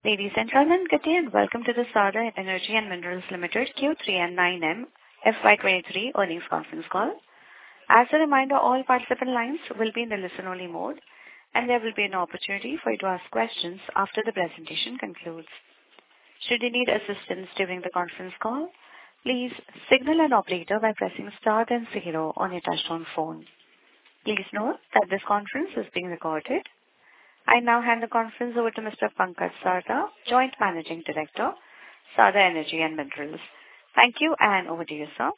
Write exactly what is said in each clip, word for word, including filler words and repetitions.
Ladies and gentlemen, good day and welcome to the Sarda Energy and Minerals Limited Q three and nine M F Y twenty-three earnings conference call. As a reminder, all participant lines will be in the listen-only mode, and there will be an opportunity for you to ask questions after the presentation concludes. Should you need assistance during the conference call, please signal an operator by pressing star then zero on your touchtone phone. Please note that this conference is being recorded. I now hand the conference over to Mister Pankaj Sarda, Joint Managing Director, Sarda Energy and Minerals. Thank you, and over to you, sir.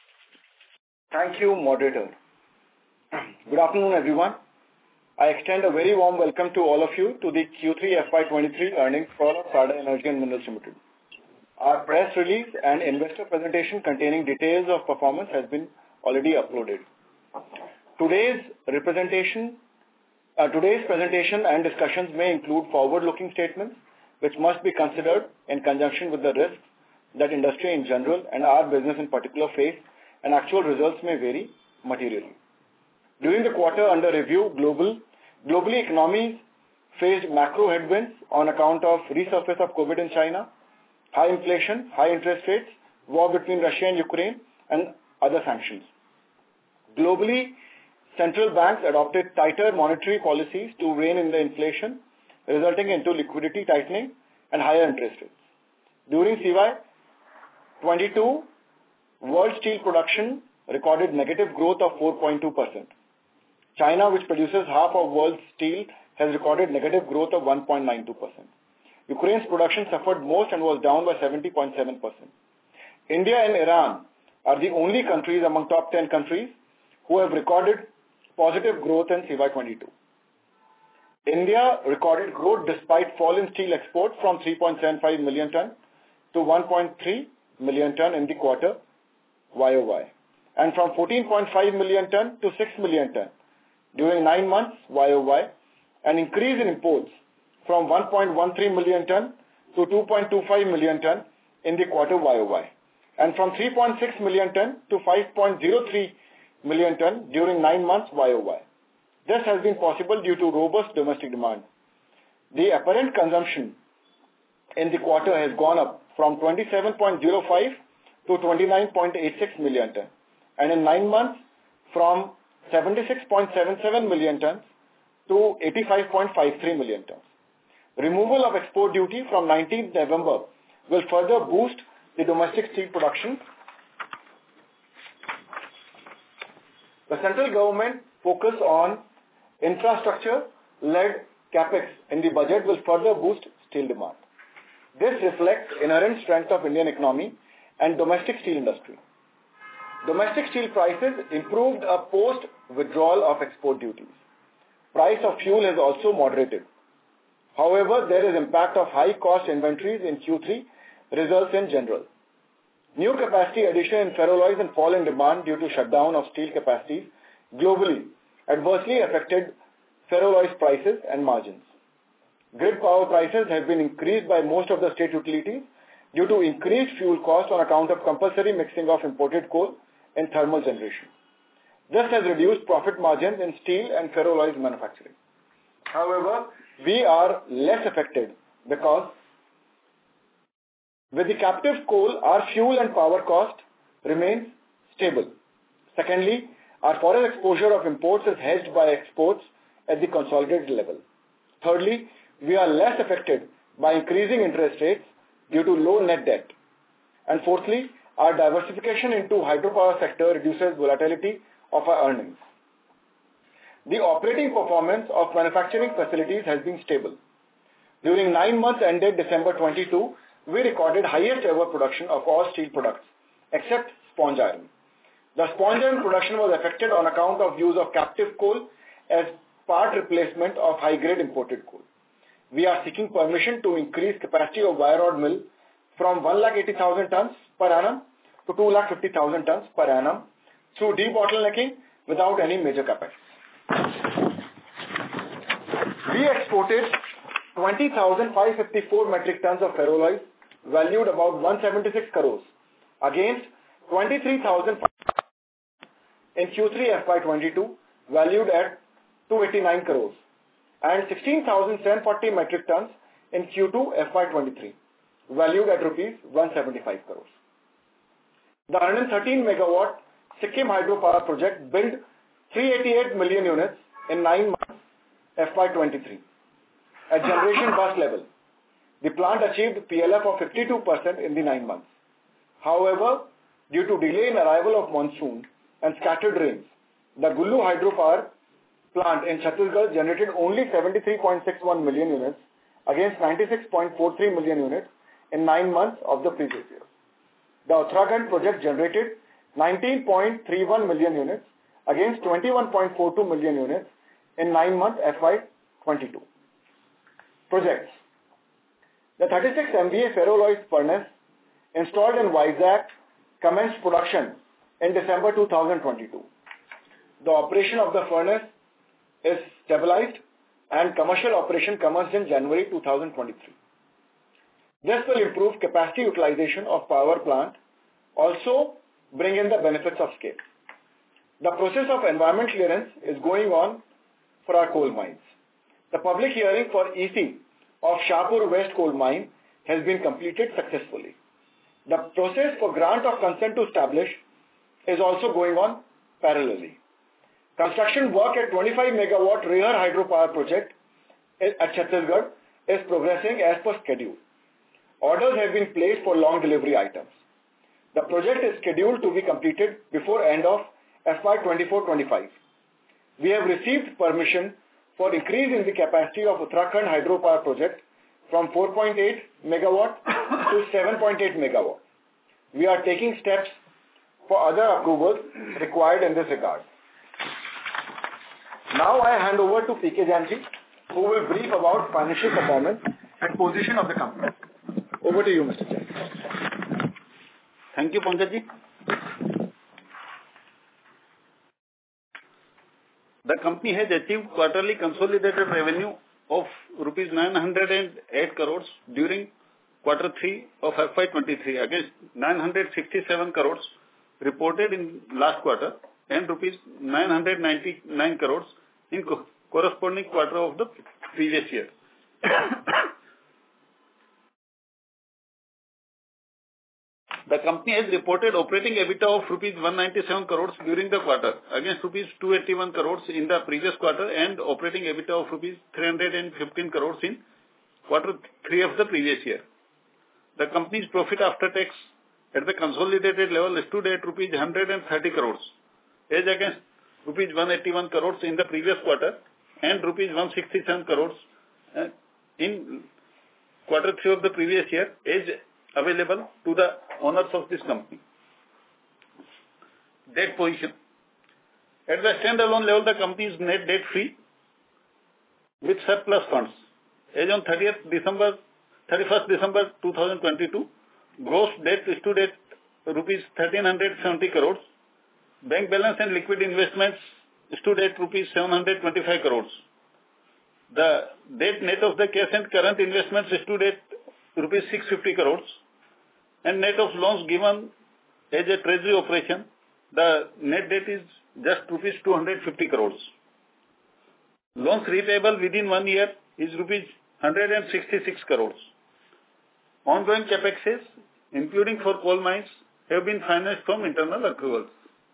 Thank you, moderator. Good afternoon, everyone. I extend a very warm welcome to all of you to the Q three F Y twenty-three earnings call of Sarda Energy and Minerals Limited. Our press release and investor presentation containing details of performance has been already uploaded. Today's representation Uh, today's presentation and discussions may include forward-looking statements which must be considered in conjunction with the risks that industry in general and our business in particular face, and actual results may vary materially. During the quarter under review, global, globally economies faced macro headwinds on account of resurface of COVID in China, high inflation, high interest rates, war between Russia and Ukraine, and other sanctions. Globally, central banks adopted tighter monetary policies to rein in the inflation, resulting into liquidity tightening and higher interest rates. During C Y twenty-two, world steel production recorded negative growth of four point two percent. China, which produces half of world's steel, has recorded negative growth of one point nine two percent. Ukraine's production suffered most and was down by seventy point seven percent. India and Iran are the only countries among top ten countries who have recorded positive growth in C Y twenty-two. India recorded growth despite fall in steel exports from three point seven five million ton to one point three million ton in the quarter Y O Y, and from fourteen point five million ton to six million ton during nine months Y O Y, an increase in imports from one point one three million ton to two point two five million ton in the quarter Y O Y, and from three point six million ton to five point zero three million ton during nine months Y O Y. This has been possible due to robust domestic demand. The apparent consumption in the quarter has gone up from twenty-seven point zero five to twenty-nine point eight six million ton, and in nine months from seventy-six point seven seven million tons to eighty-five point five three million tons. Removal of export duty from nineteenth November will further boost the domestic steel production. The central government focus on infrastructure-led capex in the budget will further boost steel demand. This reflects inherent strength of Indian economy and domestic steel industry. Domestic steel prices improved a post-withdrawal of export duties. Price of fuel has also moderated. However, there is impact of high-cost inventories in Q three results in general. New capacity addition in ferroalloys and fall in demand due to shutdown of steel capacities globally adversely affected ferroalloys prices and margins. Grid power prices have been increased by most of the state utilities due to increased fuel costs on account of compulsory mixing of imported coal in thermal generation. This has reduced profit margins in steel and ferroalloys manufacturing. However, we are less affected because with the captive coal, our fuel and power cost remains stable. Secondly, our foreign exposure of imports is hedged by exports at the consolidated level. Thirdly, we are less affected by increasing interest rates due to low net debt. And fourthly, our diversification into hydropower sector reduces volatility of our earnings. The operating performance of manufacturing facilities has been stable. During nine months ended December twenty-two, we recorded highest ever production of all steel products, except sponge iron. The sponge iron production was affected on account of use of captive coal as part replacement of high-grade imported coal. We are seeking permission to increase capacity of wire rod mill from one lakh eighty thousand tons per annum to two lakh fifty thousand tons per annum through debottlenecking without any major capex. We exported twenty thousand five hundred fifty-four metric tons of ferroalloys valued about one hundred seventy-six crores against twenty-three thousand in Q three F Y twenty-two valued at two hundred eighty-nine crores and sixteen thousand seven hundred forty metric tons in Q two F Y twenty-three, valued at rupees one hundred seventy-five crores. The one hundred thirteen megawatt Sikkim hydropower project built three hundred eighty-eight million units in nine months F Y twenty-three. At generation bus level, the plant achieved P L F of fifty-two percent in the nine months. However, due to delay in arrival of monsoon and scattered rains, the Gullu hydropower plant in Chhattisgarh generated only seventy-three point six one million units against ninety-six point four three million units in nine months of the previous year. The Uttarakhand project generated nineteen point three one million units against twenty-one point four two million units in nine months F Y twenty-two. Projects. The thirty-six M V A ferroalloy furnace installed in Vizag commenced production in December two thousand twenty-two. The operation of the furnace is stabilized and commercial operation commenced in January two thousand twenty-three. This will improve capacity utilization of power plant, also bring in the benefits of scale. The process of environment clearance is going on for our coal mines. The public hearing for E C of Shahpur West coal mine has been completed successfully. The process for grant of consent to establish is also going on parallelly. Construction work at twenty-five megawatt Rehar hydropower project at Chhattisgarh is progressing as per schedule. Orders have been placed for long delivery items. The project is scheduled to be completed before end of F Y twenty-four twenty-five. We have received permission for increase in the capacity of Uttarakhand hydropower project from four point eight megawatt to seven point eight megawatt. We are taking steps for other approvals required in this regard. Now I hand over to P K Jain, who will brief about financial performance and position of the company. Over to you, Mister Jain. Thank you, Pankaj. The company has achieved quarterly consolidated revenue of rupees nine hundred eight crores during quarter three of F Y twenty-three against nine hundred sixty-seven crores reported in last quarter and rupees nine hundred ninety-nine crores in co- corresponding quarter of the previous year. The company has reported operating EBITDA of rupees one hundred ninety-seven crores during the quarter against rupees two hundred eighty-one crores in the previous quarter and operating EBITDA of rupees three hundred fifteen crores in quarter three of the previous year. The company's profit after tax at the consolidated level stood at rupees one hundred thirty crores as against rupees one hundred eighty-one crores in the previous quarter and rupees one hundred sixty-seven crores in quarter three of the previous year as available to the owners of this company. Debt position. At the standalone level, the company is net debt free with surplus funds. As on thirtieth December, thirty-first December two thousand twenty-two, gross debt stood at rupees one thousand three hundred seventy crores. Bank balance and liquid investments stood at rupees seven hundred twenty-five crores. The debt net of the cash and current investments stood at rupees six hundred fifty crores and net of loans given as a treasury operation, the net debt is just rupees two hundred fifty crores. Loans repayable within one year is rupees one hundred sixty-six crores. Ongoing capexes, including for coal mines, have been financed from internal accruals.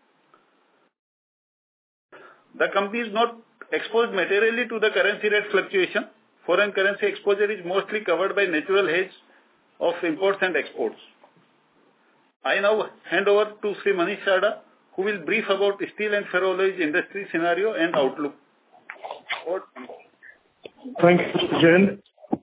The company is not exposed materially to the currency rate fluctuation. Foreign currency exposure is mostly covered by natural hedge of imports and exports. I now hand over to Sri Manish Sarda, who will brief about steel and ferroalloys industry scenario and outlook. Thank you, Mister Jain.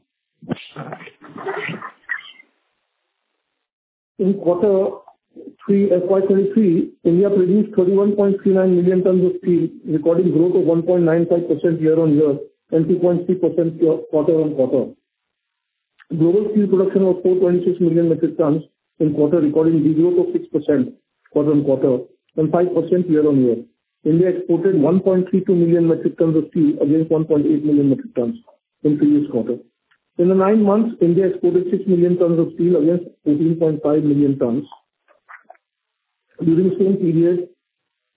In quarter three F Y twenty-three, India produced thirty-one point three nine million tons of steel, recording growth of one point nine five percent year-on-year and two point three percent quarter-on-quarter. Global steel production was four hundred twenty-six million metric tons in quarter, recording degrowth of six percent quarter-on-quarter and five percent year-on-year. India exported one point three two million metric tons of steel against one point eight million metric tons in previous quarter. In the nine months, India exported six million tons of steel against fourteen point five million tons. During the same period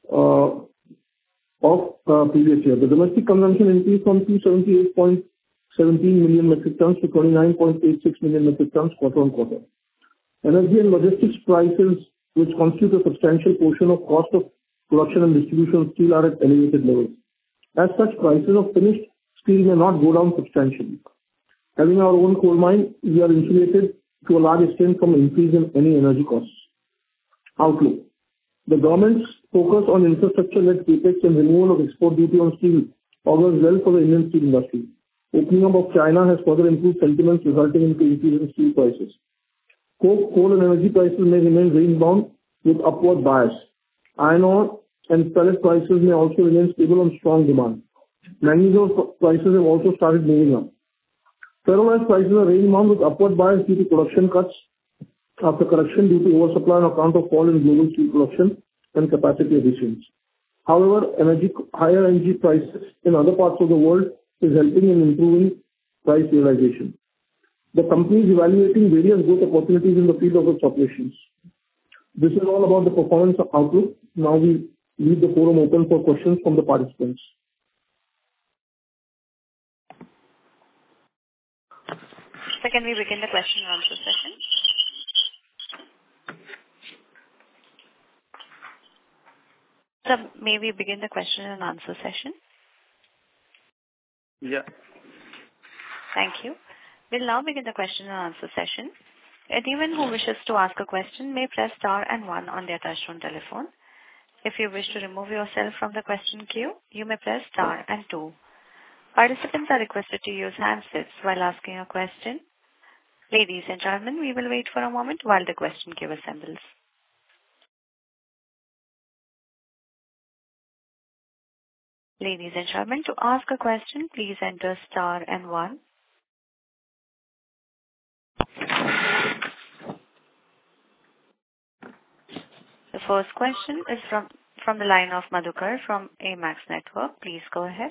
uh, of uh, previous year, the domestic consumption increased from two hundred seventy-eight point seventeen million metric tons to twenty-nine point eight six million metric tons quarter-on-quarter. Energy and logistics prices, which constitute a substantial portion of cost of production and distribution of steel, are at elevated levels. As such, prices of finished steel may not go down substantially. Having our own coal mine, we are insulated to a large extent from increase in any energy costs. Outlook. The government's focus on infrastructure-led capex and removal of export duty on steel augurs well for the Indian steel industry. Opening up of China has further improved sentiments, resulting in increase in steel prices. Coke, coal and energy prices may remain range-bound with upward bias. Iron ore and pellet prices may also remain stable on strong demand. Manganese ore prices have also started moving up. Ferroalloy prices are range-bound with upward bias due to production cuts after correction due to oversupply on account of fall in global steel production and capacity additions. However, energy, higher energy prices in other parts of the world is helping in improving price realization. The company is evaluating various growth opportunities in the field of its operations. This is all about the performance outlook. Now we leave the forum open for questions from the participants. So can we begin the question and answer session? So may we begin the question and answer session? Yeah. Thank you. We'll now begin the question and answer session. Anyone who wishes to ask a question may press star and one on their touchtone telephone. If you wish to remove yourself from the question queue, you may press star and two. Participants are requested to use handsets while asking a question. Ladies and gentlemen, we will wait for a moment while the question queue assembles. Ladies and gentlemen, to ask a question, please enter star and one. The first question is from, from the line of Madhukar from Amax Network. Please go ahead.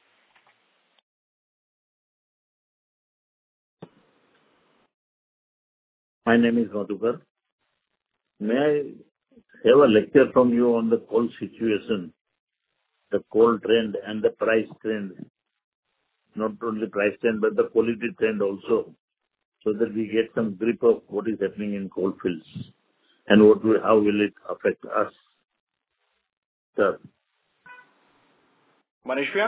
My name is Madhukar. May I have a lecture from you on the coal situation, the coal trend and the price trend, not only price trend, but the quality trend also, so that we get some grip of what is happening in coal fields and what will, how will it affect us, sir? Manishya?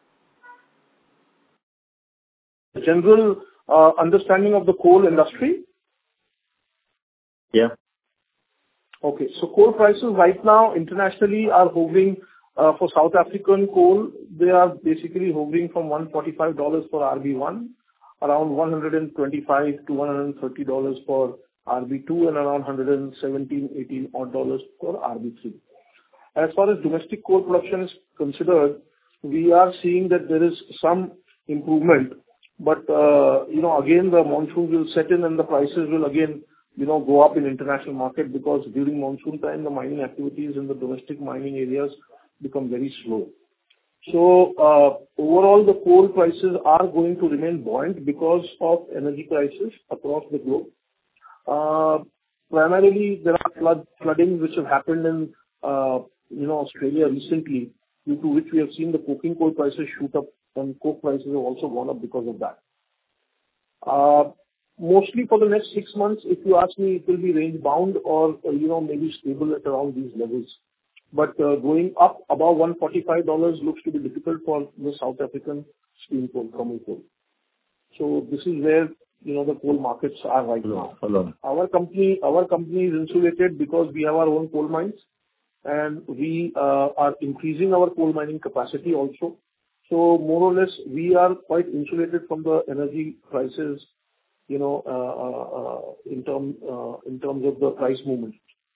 The general uh, understanding of the coal industry? Yeah. Okay. So coal prices right now internationally are hovering uh, for South African coal. They are basically hovering from one hundred forty-five dollars for R B one, around one hundred twenty-five to one hundred thirty dollars for R B two, and around one hundred seventeen, eighteen odd dollars for R B three. As far as domestic coal production is considered, we are seeing that there is some improvement, but uh, you know, again the monsoon will set in and the prices will again, you know, go up in international market, because during monsoon time the mining activities in the domestic mining areas become very slow. So uh, overall the coal prices are going to remain buoyant because of energy prices across the globe. Uh, primarily there are flood, floodings which have happened in uh, you know, Australia recently, due to which we have seen the coking coal prices shoot up, and coke prices have also gone up because of that. Uh, Mostly for the next six months, if you ask me, it will be range bound or, you know, maybe stable at around these levels. But uh, going up above one hundred forty-five dollars looks to be difficult for the South African steam coal, thermal coal. So this is where, you know, the coal markets are right now. Hello. Our company, our company is insulated because we have our own coal mines, and we uh, are increasing our coal mining capacity also. So more or less, we are quite insulated from the energy prices, you know, uh, uh, in term, uh, in terms of the price movement.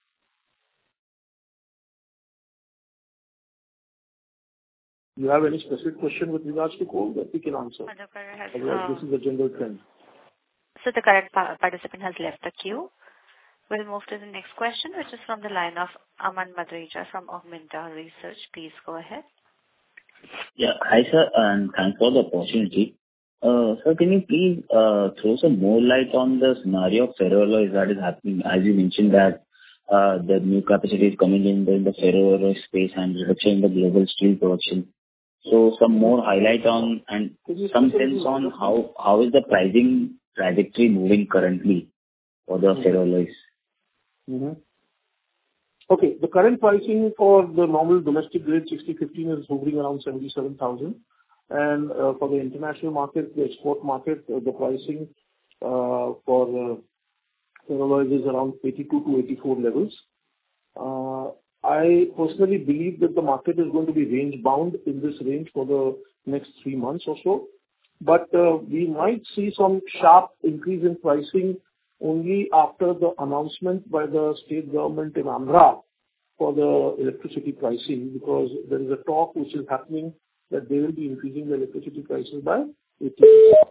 Do you have any specific question with regards to coal that we can answer? Madhukar has, Otherwise, uh, this is the general trend. So the correct pa- participant has left the queue. We'll move to the next question, which is from the line of Aman Madreja from Augmenta Research. Please go ahead. Yeah. Hi, sir, and thanks for the opportunity. Uh, Sir, can you please uh, throw some more light on the scenario of ferroalloys that is happening? As you mentioned that uh, the new capacity is coming in the, in the ferroalloy space and reduction in the global steel production. So some more highlight on and some sense on how how is the pricing trajectory moving currently for the ferroalloys? Mm-hmm. Okay. The current pricing for the normal domestic grade sixty fifteen is hovering around seventy-seven thousand. And uh, for the international market, the export market, uh, the pricing uh, for uh, ferroalloys is around eighty-two to eighty-four levels. Uh, I personally believe that the market is going to be range bound in this range for the next three months or so. But uh, we might see some sharp increase in pricing only after the announcement by the state government in Andhra for the electricity pricing, because there is a talk which is happening that they will be increasing the electricity prices by eighty percent.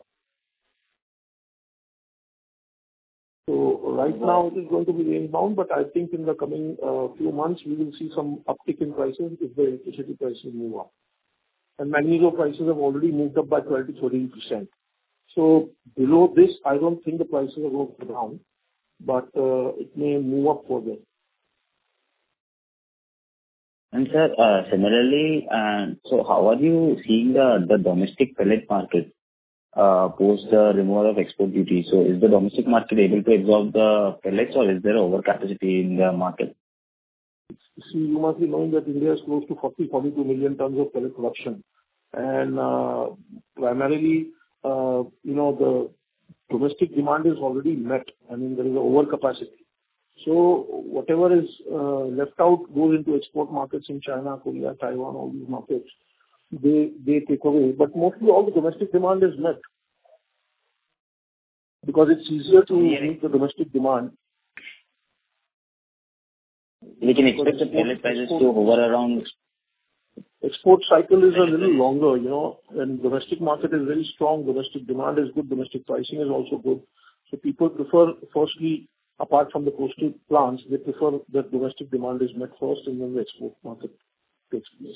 So right now it is going to be range bound, but I think in the coming uh, few months we will see some uptick in prices if the electricity prices move up. And magnesia prices have already moved up by twelve to thirteen percent. So below this, I don't think the prices are going to go down, but uh, it may move up further. And sir, uh, similarly, uh, so how are you seeing the the domestic pellet market uh, post the removal of export duty? So is the domestic market able to absorb the pellets, or is there overcapacity in the market? See, you must be knowing that India is close to forty, forty-two million tons of pellet production. And uh, primarily, uh, you know, the domestic demand is already met. I mean, there is an overcapacity. So whatever is uh, left out goes into export markets in China, Korea, Taiwan, all these markets. They they take away. But mostly all the domestic demand is met, because it's easier to meet the domestic demand. We can expect the pellet prices to hover around. Export cycle is a little longer, you know, and domestic market is very strong. Domestic demand is good. Domestic pricing is also good. So people prefer, firstly, apart from the coastal plants, they prefer that domestic demand is met first and then the export market takes place.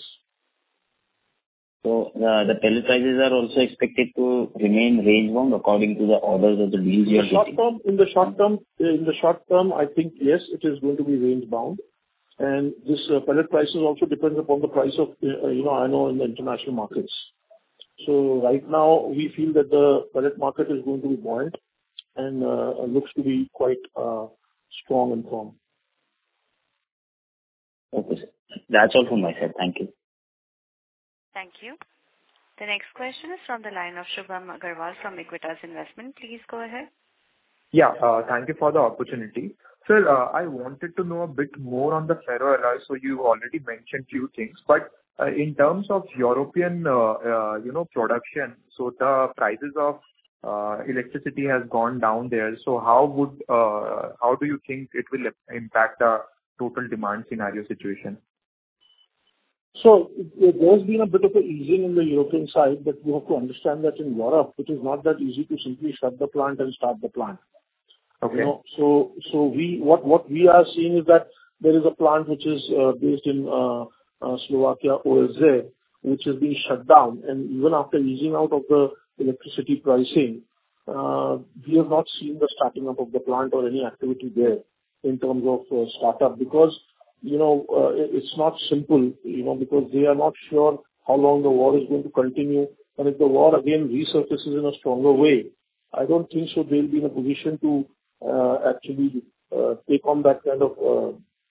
So uh, the pellet prices are also expected to remain range bound according to the orders of the deals you are getting. In the short term, in the short term, I think yes, it is going to be range bound. And this uh, pellet prices also depends upon the price of, uh, you know, I know in the international markets. So right now we feel that the pellet market is going to be buoyant and uh, looks to be quite uh, strong and firm. Okay, sir. That's all from my side. Thank you. Thank you. The next question is from the line of Shubham Agarwal from Equitas Investment. Please go ahead. Yeah, uh, thank you for the opportunity. Sir, uh, I wanted to know a bit more on the ferroalloy. So you already mentioned few things, but uh, in terms of European, uh, uh, you know, production, so the prices of uh, electricity has gone down there. So how would, uh, how do you think it will impact the total demand scenario situation? So there's been a bit of a easing in the European side, but you have to understand that in Europe, it is not that easy to simply shut the plant and start the plant. Okay. You know, so so we what what we are seeing is that there is a plant which is uh, based in uh, uh, Slovakia, O S Z, which has been shut down, and even after easing out of the electricity pricing, uh, we have not seen the starting up of the plant or any activity there in terms of uh, startup, because you know uh, it's not simple, you know, because they are not sure how long the war is going to continue, and if the war again resurfaces in a stronger way, I don't think so they'll be in a position to Uh, actually uh, take on that kind of uh,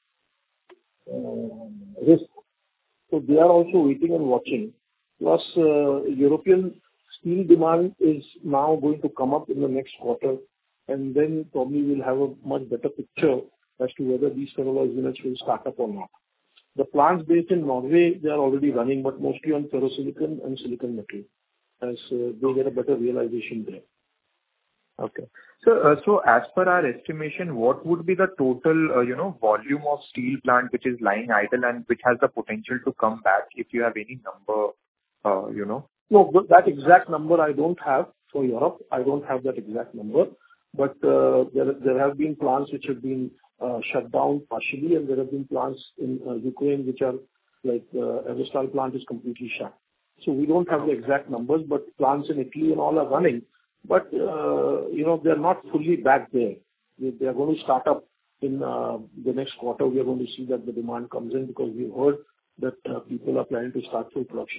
uh, risk. So they are also waiting and watching. Plus, uh, European steel demand is now going to come up in the next quarter, and then probably we'll have a much better picture as to whether these ferroalloy units will start up or not. The plants based in Norway, they are already running, but mostly on ferrosilicon and silicon metal, as uh, they get a better realization there. Okay. So, uh, so as per our estimation, what would be the total, uh, you know, volume of steel plant which is lying idle and which has the potential to come back, if you have any number, uh, you know? No, that exact number I don't have for Europe. I don't have that exact number. But uh, there there have been plants which have been uh, shut down partially, and there have been plants in uh, Ukraine which are like uh, Azovstal plant is completely shut. So we don't have the exact numbers, but plants in Italy and all are running. But, uh, you know, they're not fully back there. They, they are going to start up in uh, the next quarter. We are going to see that the demand comes in, because we've heard that uh, people are planning to start full production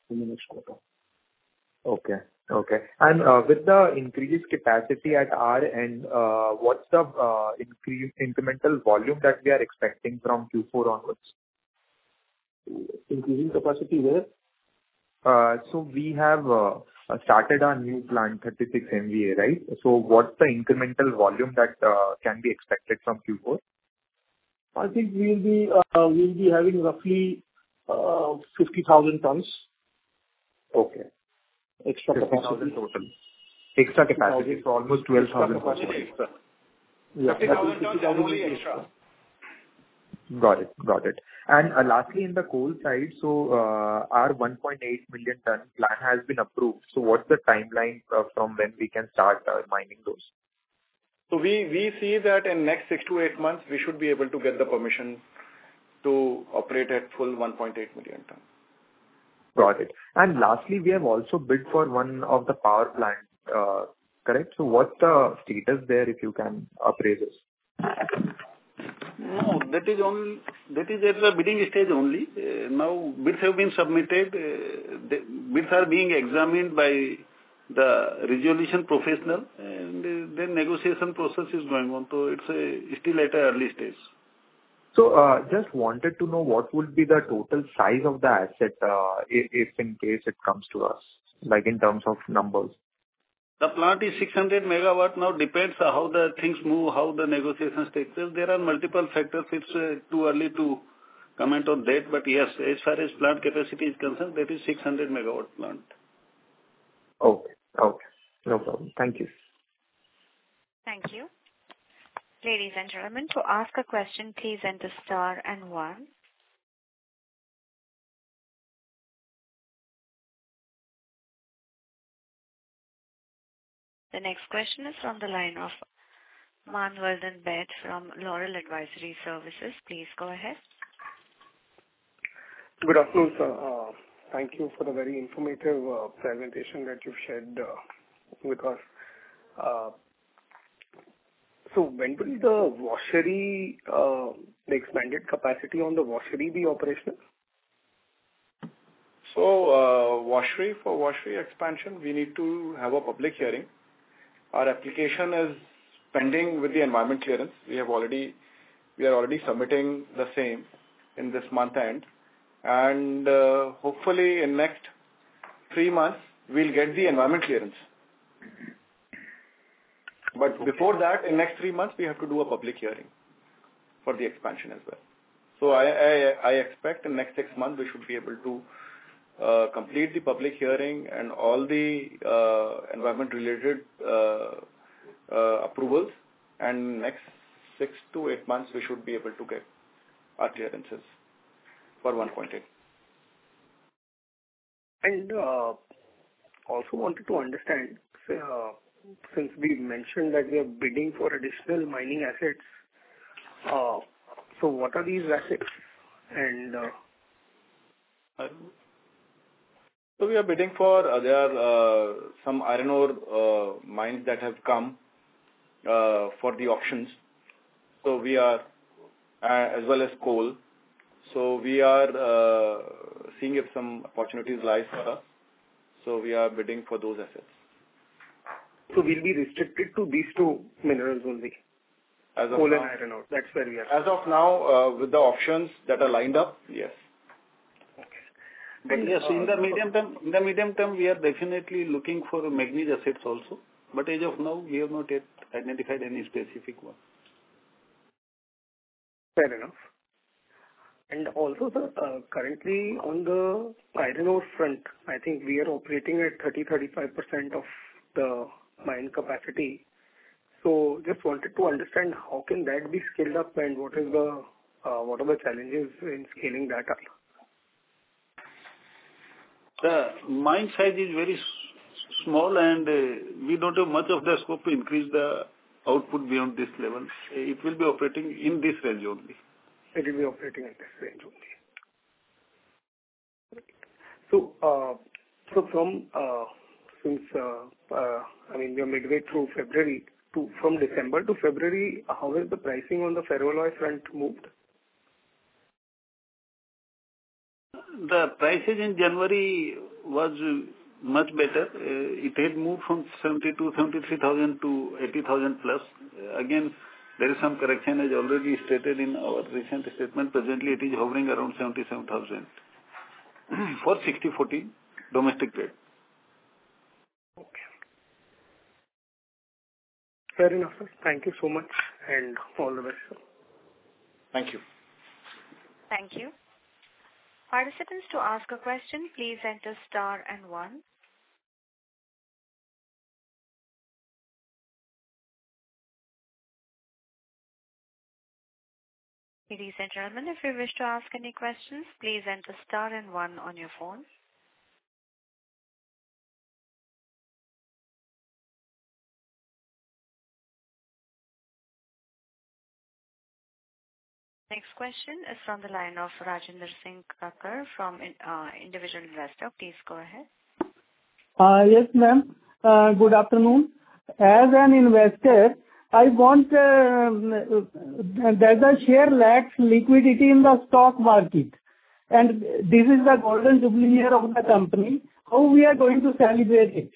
in the next quarter. Okay. Okay. And uh, with the increased capacity at our end, uh, what's the uh, increase incremental volume that we are expecting from Q four onwards? Increasing capacity where? Uh, So we have uh, started our new plant, thirty-six M V A, right? So what's the incremental volume that uh, can be expected from Q four? I think we'll be uh, we'll be having roughly uh, fifty thousand tons. Okay. Extra fifty thousand capacity. total. Extra capacity, so almost twelve thousand. Extra capacity extra. Yeah, fifty thousand tons annually extra. Got it. Got it. And uh, lastly, in the coal side, so uh, our one point eight million ton plan has been approved. So what's the timeline uh, from when we can start uh, mining those? So we we see that in next six to eight months, we should be able to get the permission to operate at full one point eight million ton. Got it. And lastly, we have also bid for one of the power plant, uh, correct? So what's the status there, if you can appraise us? No, that is only, that is at the bidding stage only. Uh, Now bids have been submitted. uh, The bids are being examined by the resolution professional, and uh, then negotiation process is going on. So it's a still at an early stage. So, uh, just wanted to know what would be the total size of the asset, uh, if if in case it comes to us, like in terms of numbers. The plant is six hundred megawatt now. Depends on how the things move, how the negotiations take place. There are multiple factors. It's uh, too early to comment on that. But yes, as far as plant capacity is concerned, that is six hundred megawatt plant. Okay. Okay. No problem. Thank you. Thank you. Ladies and gentlemen, to ask a question, please enter star and one. The next question is from the line of Manvardhan Bed from Laurel Advisory Services. Please go ahead. Good afternoon, sir. Uh, Thank you for the very informative uh, presentation that you've shared uh, with us. Uh, So when will the washery, uh, the expanded capacity on the washery be operational? So, uh, washery, for washery expansion, we need to have a public hearing. Our application is pending with the environment clearance. We have already, we are already submitting the same in this month end. And uh, hopefully in next three months, we'll get the environment clearance. But before that, in next three months, we have to do a public hearing for the expansion as well. So I, I, I expect in next six months, we should be able to uh, complete the public hearing and all the uh, environment-related uh, uh, approvals. And next six to eight months, we should be able to get our clearances for one point eight. And uh, also wanted to understand, uh, since we mentioned that we are bidding for additional mining assets, uh, so what are these assets? And uh, so we are bidding for, uh, there are uh, some iron ore uh, mines that have come uh, for the auctions. So we are, uh, as well as coal. So we are uh, seeing if some opportunities lie for us. So we are bidding for those assets. So we'll be restricted to these two minerals only, as of coal now, and iron ore. That's where we are. As of now, uh, with the options that are lined up, yes. But yes, in the medium term, in the medium term, we are definitely looking for manganese assets also. But as of now, we have not yet identified any specific one. Fair enough. And also, sir, uh, currently on the iron ore front, I think we are operating at thirty to thirty-five percent of the mine capacity. So just wanted to understand how can that be scaled up and what is the uh, what are the challenges in scaling that up? The mine size is very s- small and uh, we don't have much of the scope to increase the output beyond this level. It will be operating in this range only. It will be operating in this range only. So, uh, so from uh, since uh, uh, I mean we are midway through February to from December to February, how has the pricing on the ferroalloy front moved? The prices in January was much better. It had moved from seventy-two, seventy-three thousand to eighty thousand plus. Again, there is some correction as already stated in our recent statement. Presently, it is hovering around seventy-seven thousand for sixty forty domestic trade. Okay. Fair enough, sir. Thank you so much and all the best, sir. Thank you. Thank you. Participants, to ask a question, please enter star and one. Ladies and gentlemen, if you wish to ask any questions, please enter star and one on your phone. Next question is from the line of Rajinder Singh Kakkar from uh, Individual Investor. Please go ahead. Uh, yes, ma'am. Uh, good afternoon. As an investor, I want uh, there's a share lacks liquidity in the stock market, and this is the golden jubilee year of the company. How we are going to celebrate it?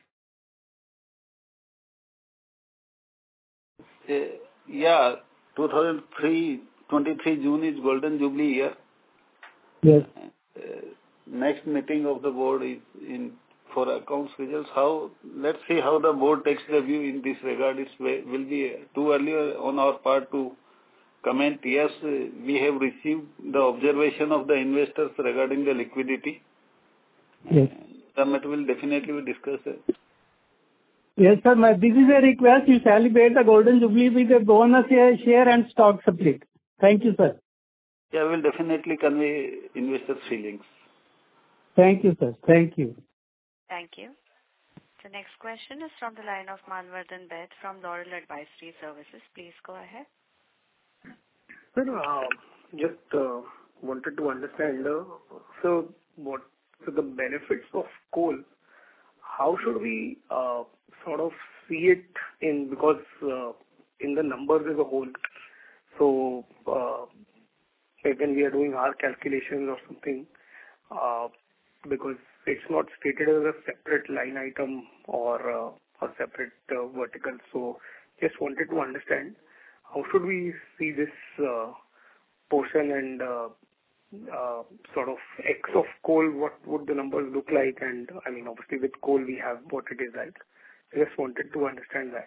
Uh, yeah, two thousand twenty-three June is golden jubilee year. Yes. Uh, next meeting of the board is in for accounts results. How, let's see how the board takes the view in this regard. It will be too early on our part to comment. Yes, we have received the observation of the investors regarding the liquidity. Yes. The matter will definitely be discussed. Yes, sir. This is a request. You celebrate the golden jubilee with a bonus share and stock split. Thank you, sir. Yeah, we will definitely convey investors' feelings. Thank you, sir. Thank you. Thank you. The next question is from the line of Manvardhan Bed from Laurel Advisory Services. Please go ahead. Sir, uh, just uh, wanted to understand, uh, so what so the benefits of coal, how should we uh, sort of see it in, because uh, in the numbers as a whole, so uh, when we are doing our calculations or something, uh, because it's not stated as a separate line item or uh, a separate uh, vertical. So just wanted to understand how should we see this uh, portion and uh, uh, sort of X of coal, what would the numbers look like? And I mean, obviously with coal we have what it is like. I just wanted to understand that.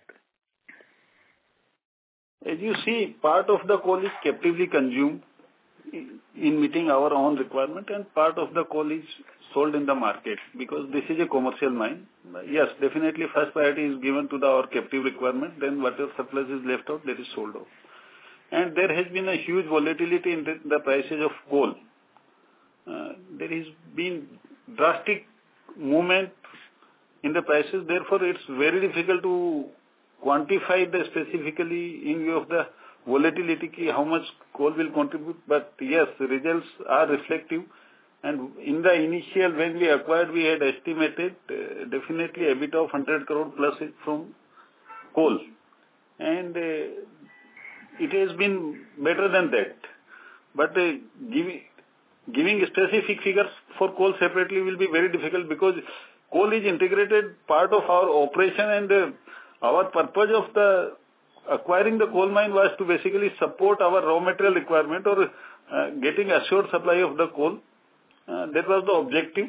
As you see, part of the coal is captively consumed in meeting our own requirement, and part of the coal is sold in the market because this is a commercial mine. Yes, definitely first priority is given to the our captive requirement, then whatever surplus is left out, that is sold off. And there has been a huge volatility in the, the prices of coal. Uh, there has been drastic movement in the prices, therefore it's very difficult to quantify the specifically in view of the volatility, how much coal will contribute. But yes, the results are reflective. And in the initial, when we acquired, we had estimated uh, definitely a bit of one hundred crore plus from coal. And uh, it has been better than that. But uh, giving, giving specific figures for coal separately will be very difficult because coal is integrated part of our operation, and uh, our purpose of the acquiring the coal mine was to basically support our raw material requirement or uh, getting assured supply of the coal. Uh, that was the objective.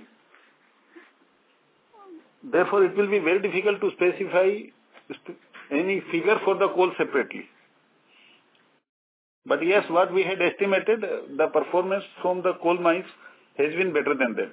Therefore, it will be very difficult to specify any figure for the coal separately. But yes, what we had estimated, the performance from the coal mines has been better than that.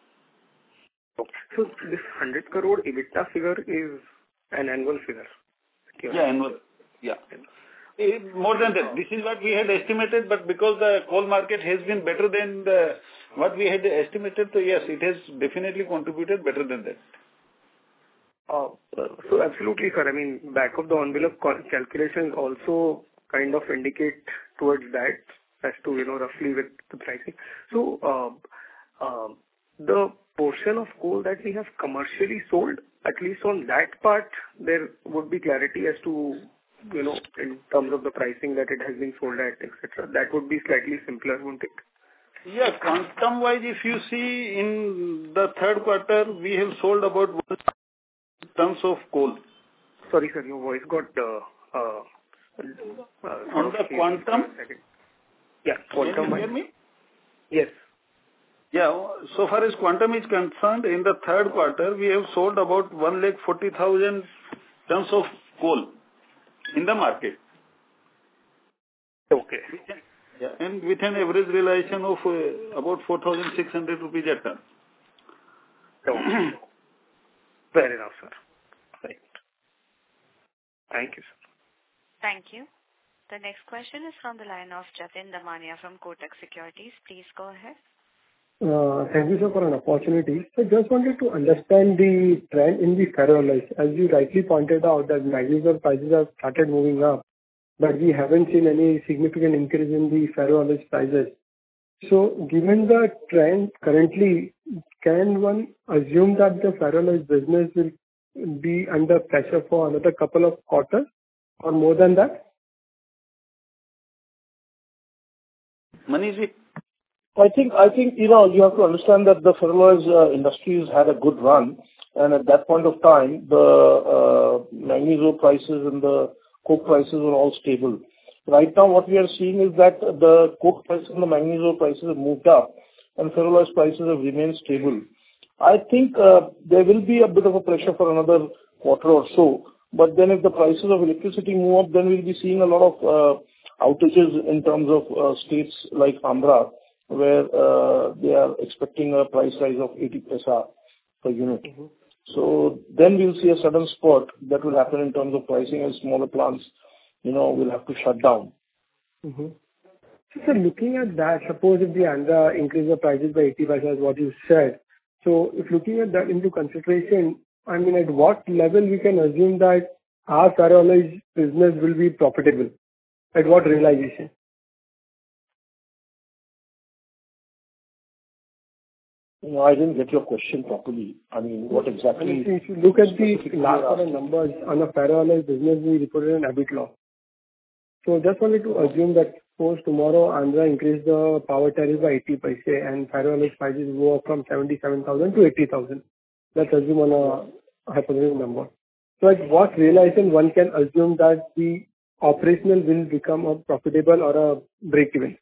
So this one hundred crore EBITDA figure is an annual figure? Yeah, annual. Yeah. More than that. This is what we had estimated, but because the coal market has been better than the, what we had estimated, so yes, it has definitely contributed better than that. Uh, so absolutely, sir. I mean, back of the envelope calculations also kind of indicate towards that as to, you know, roughly with the pricing. So uh, uh, the portion of coal that we have commercially sold, at least on that part, there would be clarity as to, you know, in terms of the pricing that it has been sold at, et cetera. That would be slightly simpler, wouldn't it? Yeah, quantum-wise, if you see in the third quarter, we have sold about one tons of coal. Sorry, sir, your voice got uh, uh, uh, on the quantum. Yeah, quantum. Can you hear me? Yes. Yeah, so far as quantum is concerned, in the third quarter, we have sold about one lakh forty thousand tons of coal in the market. Okay. Yeah, and with an average realization of uh, about four thousand six hundred rupees a ton. Okay. Fair enough, sir. Right. Thank you, sir. Thank you. The next question is from the line of Jatin Damania from Kotak Securities. Please go ahead. Uh, Thank you, sir, for an opportunity. So just wanted to understand the trend in the ferroalloys. As you rightly pointed out, that magnesium prices have started moving up, but we haven't seen any significant increase in the ferroalloys prices. So given the trend currently, can one assume that the ferroalloys business will be under pressure for another couple of quarters or more than that? Manish, I think, I think, you know, you have to understand that the ferroalloys uh, industry has had a good run, and at that point of time, the uh, magnesium prices and the coke prices were all stable. Right now, what we are seeing is that the coke prices and the magnesium prices have moved up, and ferroalloys prices have remained stable. I think uh, there will be a bit of a pressure for another quarter or so, but then if the prices of electricity move up, then we'll be seeing a lot of uh, outages in terms of uh, states like Andhra, where uh, they are expecting a price rise of eighty paisa per unit. Mm-hmm. So then we'll see a sudden spurt that will happen in terms of pricing, as smaller plants, you know, will have to shut down. Mm-hmm. So looking at that, suppose if the Andhra increase the prices by eighty paisa, as what you said, so if looking at that into consideration, I mean, at what level we can assume that our ferroalloys business will be profitable? At what realization? No, I didn't get your question properly. I mean, what exactly? I mean, if you look at the last quarter numbers on a ferroalloy business, we reported an EBIT loss. So just wanted to assume that suppose tomorrow Andhra increase the power tariff by eighty paise and ferroalloy prices go up from seventy-seven thousand to eighty thousand. Let's assume on a hypothetical number. So at what realization one can assume that the operational will become a profitable or a break-even?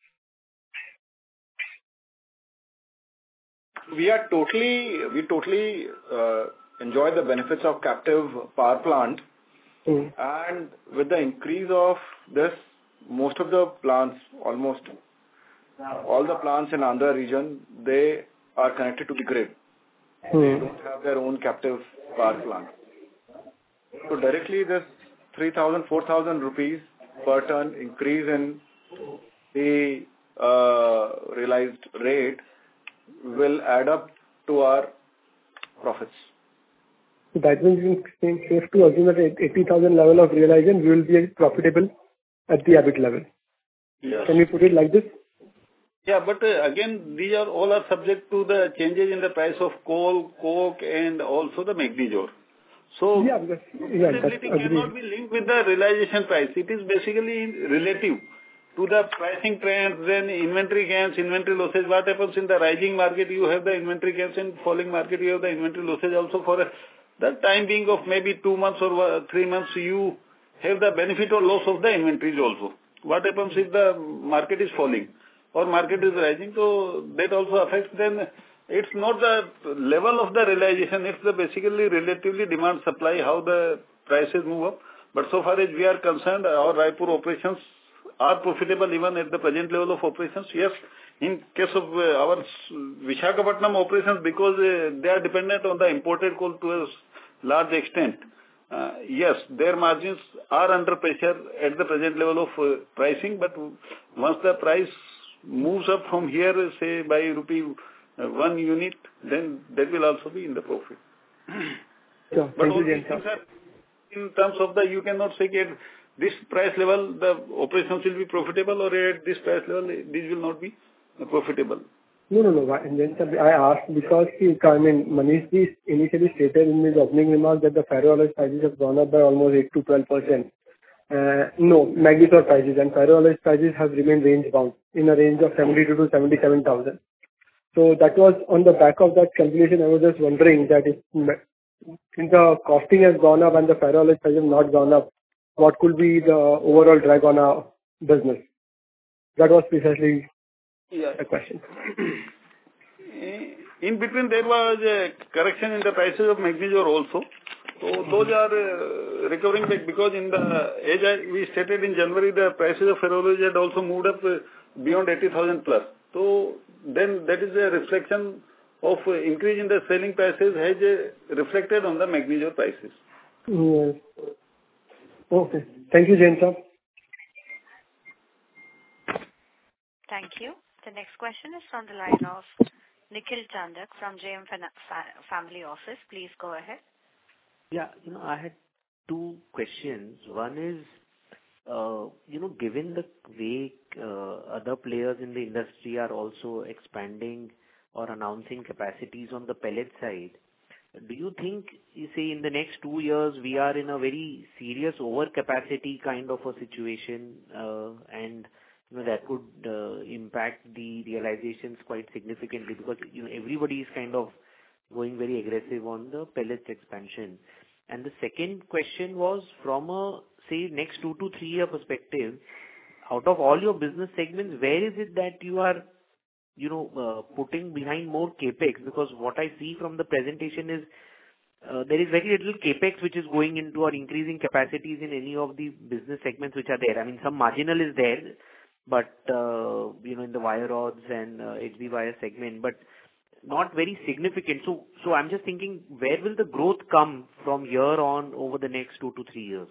We are totally, we totally uh, enjoy the benefits of captive power plant. Mm. And with the increase of this, most of the plants, almost all the plants in Andhra region, they are connected to the grid. Mm. They don't have their own captive power plant. So directly this three thousand, four thousand rupees per ton increase in the uh, realized rate will add up to our profits. So that means it's safe to assume that at eighty thousand level of realization, we will be profitable at the EBIT level. Yes. Can we put it like this? Yeah, but uh, again, these are all are subject to the changes in the price of coal, coke, and also the magnesium. So, yeah, because, yeah, profitability cannot be linked with the realization price. It is basically relative to the pricing trends, then inventory gains, inventory losses. What happens in the rising market, you have the inventory gains, in falling market, you have the inventory losses also. For a, the time being of maybe two months or three months, you have the benefit or loss of the inventories also. What happens if the market is falling or market is rising? So that also affects. Then it's not the level of the realization, it's the basically relatively demand supply, how the prices move up. But so far as we are concerned, our Raipur operations are profitable even at the present level of operations. Yes, in case of uh, our Visakhapatnam operations, because uh, they are dependent on the imported coal to a large extent, uh, yes, their margins are under pressure at the present level of uh, pricing, but once the price moves up from here, say by rupee uh, one unit, then that will also be in the profit. Sure. But all these things are in terms of the, you cannot say at this price level, the operations will be profitable, or at this price level, these will not be profitable. No, no, no. And then I asked because, I mean, Manish ji initially stated in his opening remarks that the ferroalloy prices have gone up by almost eight to twelve percent. Uh, no, manganese ore prices and ferroalloy prices have remained range bound in a range of seventy-two to seventy-seven thousand. So that was on the back of that calculation. I was just wondering that if, if the costing has gone up and the ferroalloy prices have not gone up, what could be the overall drag on our business? That was precisely yeah. the question. In between, there was a correction in the prices of manganese ore also. So those are uh, recovering back because in the, as I, we stated in January, the prices of ferroalloys had also moved up uh, beyond eighty thousand plus. So then that is a reflection of uh, increase in the selling prices has uh, reflected on the manganese ore prices. Yes. Okay. Thank you, Jain sir. Thank you. The next question is from the line of Nikhil Chandak from J M Family Office. Please go ahead. Yeah, you know, I had two questions. One is, uh, you know, given the way uh, other players in the industry are also expanding or announcing capacities on the pellet side, do you think, you say, in the next two years we are in a very serious overcapacity kind of a situation, uh, and you know that could uh, impact the realizations quite significantly because you know everybody is kind of going very aggressive on the pellets expansion. And the second question was from a, say, next two to three year perspective, out of all your business segments, where is it that you are, you know, uh, putting behind more capex? Because what I see from the presentation is uh, there is very little capex which is going into or increasing capacities in any of the business segments which are there. I mean, some marginal is there, but, uh, you know, in the wire rods and uh, H B wire segment, but not very significant. So, so I'm just thinking, where will the growth come from here on over the next two to three years?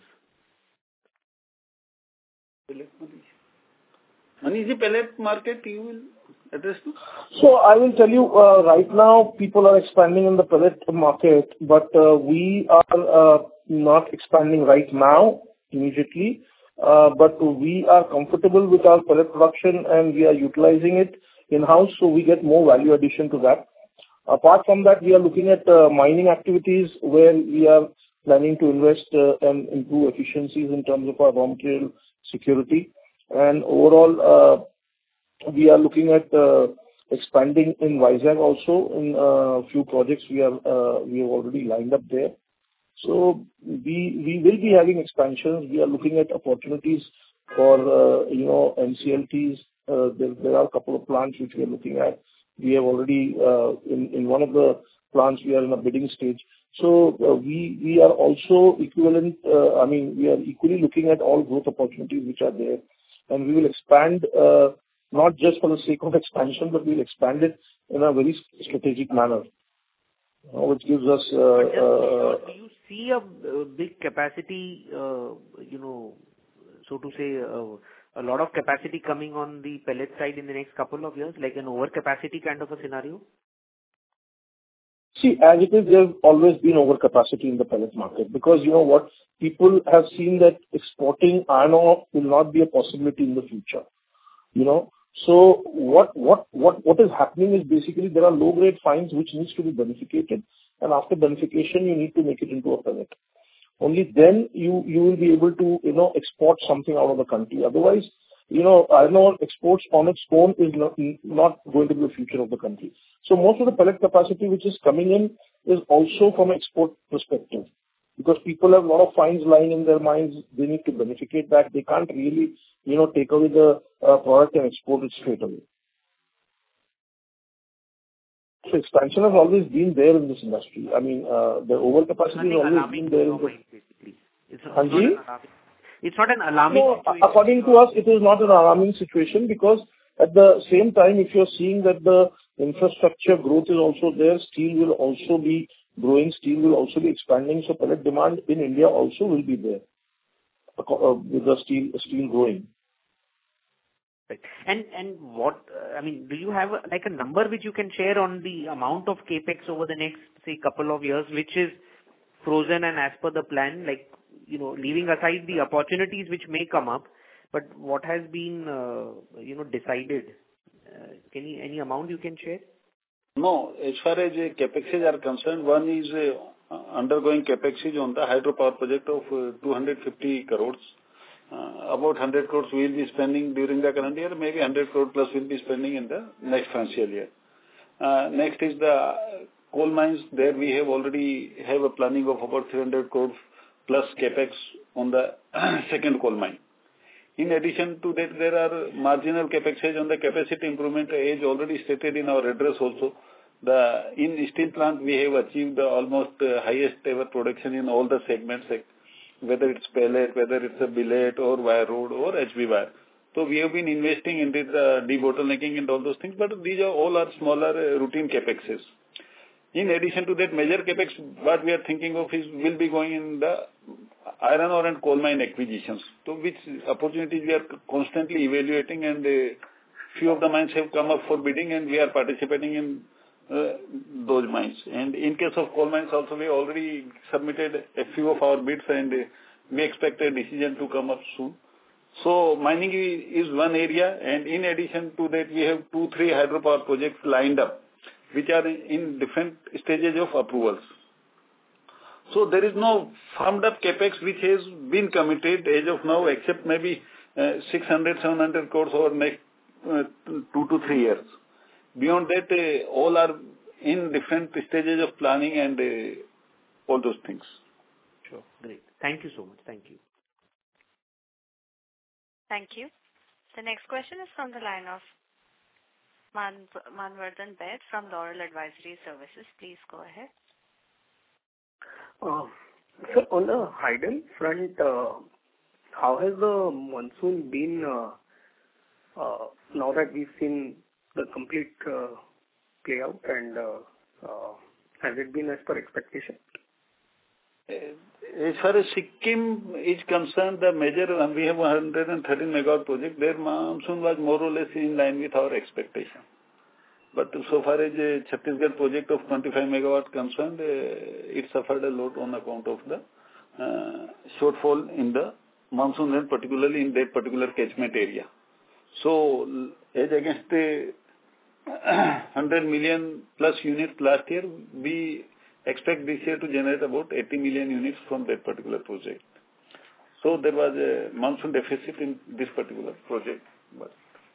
Manish, the pellet market you will address to? So I will tell you, uh, right now people are expanding in the pellet market, but uh, we are uh, not expanding right now immediately. Uh, but we are comfortable with our pellet production and we are utilizing it in-house, so we get more value addition to that. Apart from that, we are looking at uh, mining activities where we are planning to invest uh, and improve efficiencies in terms of our raw material security. And overall, uh, we are looking at uh, expanding in Vizag also in a uh, few projects we are uh, we have already lined up there. So we we will be having expansions. We are looking at opportunities for uh, you know N C L Ts. Uh, there, there are a couple of plants which we are looking at. We have already uh, in in one of the plants we are in a bidding stage. So uh, we we are also equivalent. Uh, I mean we are equally looking at all growth opportunities which are there, and we will expand uh, not just for the sake of expansion, but we will expand it in a very strategic manner, uh, which gives us. Uh, uh, do you see a, a big capacity? Uh, you know, so to say. Uh, A lot of capacity coming on the pellet side in the next couple of years, like an overcapacity kind of a scenario? See, as it is, there's always been overcapacity in the pellet market because, you know what, people have seen that exporting iron ore will not be a possibility in the future. You know, so what what what what is happening is basically there are low-grade fines which needs to be beneficiated, and after beneficiation, you need to make it into a pellet. Only then you you will be able to, you know, export something out of the country. Otherwise, you know, iron ore exports on its own is not, not going to be the future of the country. So most of the pellet capacity which is coming in is also from an export perspective. Because people have a lot of fines lying in their minds, they need to beneficiate that. They can't really, you know, take away the uh, product and export it straight away. So expansion has always been there in this industry. I mean, uh, the overcapacity has always been there in this. Basically. It's, it's, not an it's not an alarming no, situation. According to us, it is not an alarming situation because at the same time, if you're seeing that the infrastructure growth is also there, steel will also be growing, steel will also be expanding, so pellet demand in India also will be there uh, with the steel steel growing. Right. And and what, uh, I mean, do you have a, like a number which you can share on the amount of capex over the next, say, couple of years, which is frozen and as per the plan, like, you know, leaving aside the opportunities which may come up, but what has been, uh, you know, decided? Uh, can you, any amount you can share? No, as far as uh, capexes are concerned, one is uh, undergoing capexes on the hydropower project of uh, two hundred fifty crores. Uh, about one hundred crores we will be spending during the current year, maybe one hundred crore plus we will be spending in the next financial year. Uh, next is the coal mines. There we have already have a planning of about three hundred crores plus capex on the second coal mine. In addition to that, there are marginal capexes on the capacity improvement, as already stated in our address also. The in steel plant we have achieved the almost uh, highest ever production in all the segments, like whether it's pellet, whether it's a billet or wire rod or H B wire. So we have been investing in this uh, debottlenecking and all those things, but these are all are smaller uh, routine capexes. In addition to that, major capex what we are thinking of is will be going in the iron ore and coal mine acquisitions. So which opportunities we are constantly evaluating, and uh, few of the mines have come up for bidding, and we are participating in uh, those mines. And in case of coal mines also, we already submitted a few of our bids, and uh, we expect a decision to come up soon. So mining is one area, and in addition to that, we have two, three hydropower projects lined up, which are in different stages of approvals. So there is no firmed up capex which has been committed as of now, except maybe uh, six hundred, seven hundred crores over next uh, two to three years. Beyond that, uh, all are in different stages of planning and uh, all those things. Sure. Great. Thank you so much. Thank you. Thank you. The next question is from the line of Man Manvardhan Bed from Laurel Advisory Services. Please go ahead. Uh, so on the hydel front, uh, how has the monsoon been uh, uh, now that we've seen the complete uh, play out, and uh, uh, has it been as per expectation? As far as Sikkim is concerned, the major, we have one hundred thirteen megawatt project. Their monsoon was more or less in line with our expectation. But so far as a Chhattisgarh project of twenty-five megawatt concerned, uh, it suffered a lot on account of the uh, shortfall in the monsoon rain, particularly in that particular catchment area. So, as against the one hundred million plus units last year, we expect this year to generate about eighty million units from that particular project. So there was a monsoon deficit in this particular project. But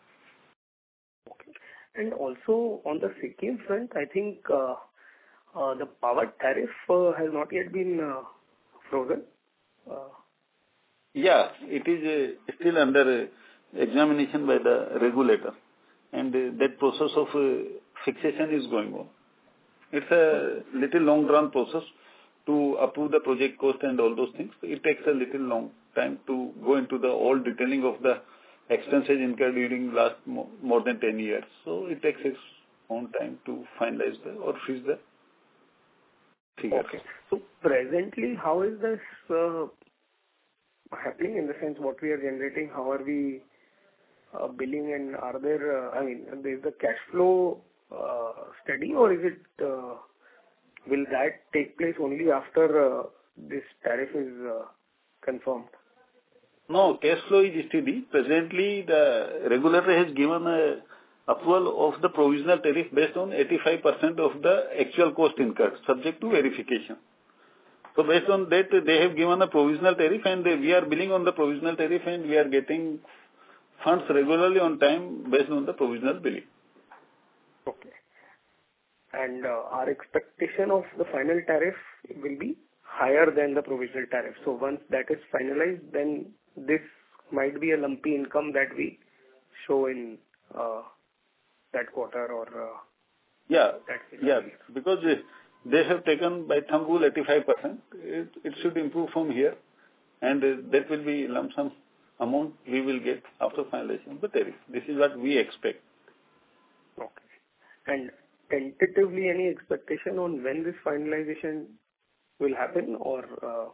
okay. And also on the Sikkim front, I think uh, uh, the power tariff uh, has not yet been uh, frozen. Uh, yeah, it is uh, still under uh, examination by the regulator, and uh, that process of uh, fixation is going on. It's a little long drawn process to approve the project cost and all those things. It takes a little long time to go into the all detailing of the expenses incurred during last more, more than ten years. So it takes its own time to finalize the or freeze the figures. Okay. So presently, how is this uh, happening in the sense what we are generating? How are we uh, billing, and are there, uh, I mean, is the cash flow uh, steady, or is it, uh, will that take place only after uh, this tariff is uh, confirmed? No, cash flow is steady. Presently, the regulator has given a approval of the provisional tariff based on eighty-five percent of the actual cost incurred, subject to verification. So based on that, they have given a provisional tariff, and we are billing on the provisional tariff, and we are getting funds regularly on time based on the provisional billing. Okay. And uh, our expectation of the final tariff will be higher than the provisional tariff. So once that is finalized, then this might be a lumpy income that we show in uh, that quarter or uh, yeah, that yeah, because they have taken by thumb rule eighty-five percent. It, it should improve from here, and that will be lump sum amount we will get after finalization of the tariff. This is what we expect. Okay. And tentatively, any expectation on when this finalization will happen, or? Uh...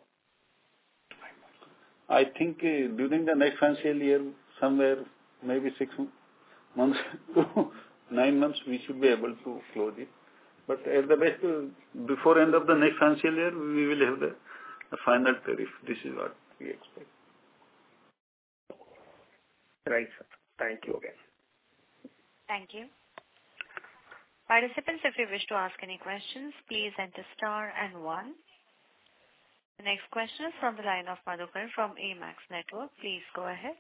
I think uh, during the next financial year, somewhere maybe six months to nine months, we should be able to close it. But at the best, uh, before end of the next financial year, we will have the, the final tariff. This is what we expect. Right, sir. Thank you again. Thank you. Participants, if you wish to ask any questions, please enter star and one. The next question is from the line of Madhukar from AMAX Network. Please go ahead.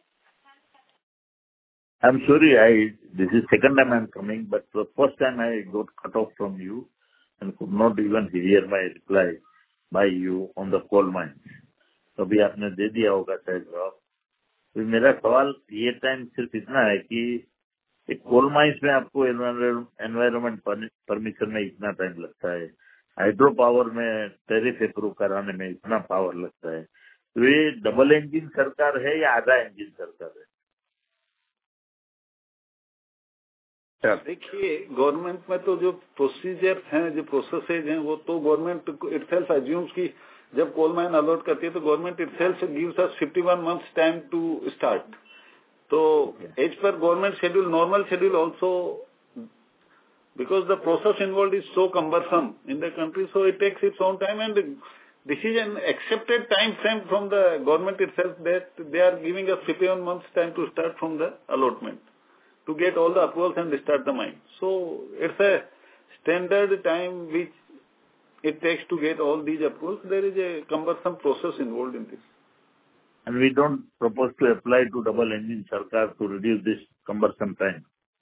I'm sorry, I this is second time I'm coming, but the first time I got cut off from you and could not even hear my reply by you on the coal mines. तो अभी आपने दे दिया होगा शायद जवाब. तो मेरा सवाल ये टाइम सिर्फ इतना है कि एक कोल माइंस में आपको एनवायरमेंट परमिशन में इतना टाइम लगता है, हाइड्रो पावर में टैरिफ अप्रूव कराने में इतना पावर लगता है, तो ये डबल इंजन सरकार है या आधा इंजन सरकार है? देखिए, गवर्नमेंट में तो जो प्रोसीजर हैं, जो प्रोसेसेज हैं, वो तो गवर्नमेंट इटसेल्फ अज्यूम्स की जब कोल माइन अलॉट करती है तो government itself gives us fifty one months time to start. तो as per government schedule, normal schedule also, because the process involved is so cumbersome in the country, so it takes its own time, and this is an accepted time frame from the government itself that they are giving us fifty-one months time to start from the allotment, to get all the approvals and start the mine. So it's a standard time which it takes to get all these approvals. There is a cumbersome process involved in this. And we don't propose to apply to double engine sarkar to reduce this cumbersome time.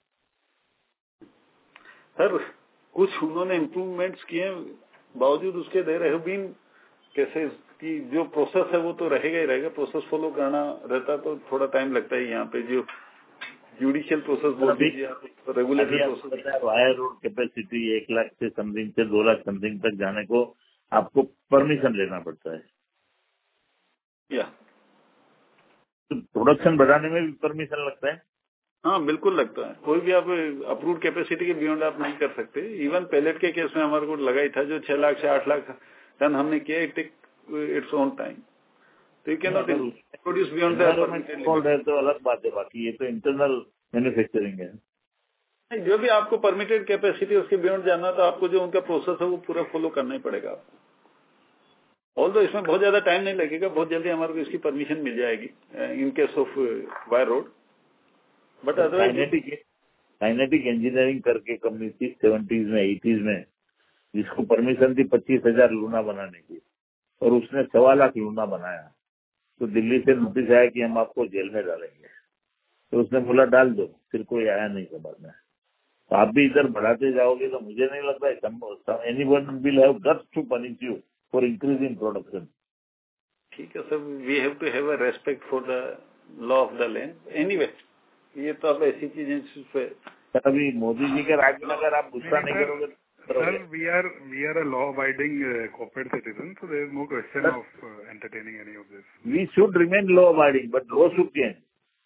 Sir, कुछ उन्होंने improvements किए, बावजूद उसके there have been cases कि जो process है वो तो रहेगा ही रहेगा. प्रोसेस फॉलो करना रहता तो थोड़ा टाइम लगता है. यहाँ पे जो जुडिशियल प्रोसेस बोल दीजिए, regulatory process, wire road capacity एक लाख से समथिंग से दो लाख समथिंग तक जाने को आपको परमिशन लेना पड़ता है. या तो प्रोडक्शन बढ़ाने में भी परमिशन लगता है? हाँ, बिल्कुल लगता है. कोई भी आप अप्रूव्ड कैपेसिटी के बियॉन्ड आप नहीं कर सकते. इवन पैलेट के केस में हमारे को लगा ही था, जो छह लाख से आठ लाख टन हमने किया, it take its own time. तो you can not produce beyond the, तो अलग बात है. बाकी ये तो इंटरनल मैन्युफैक्चरिंग है. जो भी आपको परमिटेड कैपेसिटी उसके बियॉन्ड जाना, तो आपको जो उनका प्रोसेस है वो पूरा फॉलो करना ही पड़ेगा आपको. ऑल दो इसमें बहुत ज्यादा टाइम नहीं लगेगा, बहुत जल्दी हमारे को इसकी परमिशन मिल जाएगी in case of wire road. But kinetic kinetic engineering करके कंपनी थी सेवेंटीज में एटीज में, जिसको परमिशन थी पच्चीस हजार लूना बनाने की, और उसने सवा लाख लूना बनाया. तो दिल्ली से नोटिस आया कि हम आपको जेल में डालेंगे. तो उसने बोला डाल दो, फिर कोई आया नहीं समझ में. तो आप भी इधर बढ़ाते जाओगे तो मुझे नहीं लगता है anyone will have guts to punish you for increasing production. ठीक है sir, we have to have a respect for the law of the land. Anyway, ये तो अब ऐसी चीजें अभी मोदी जी के राज्य में अगर आप गुस्सा नहीं करोगे. Sir, we are we are a law abiding corporate citizen, so there is no question of entertaining any of this. We should remain law abiding, but law should change.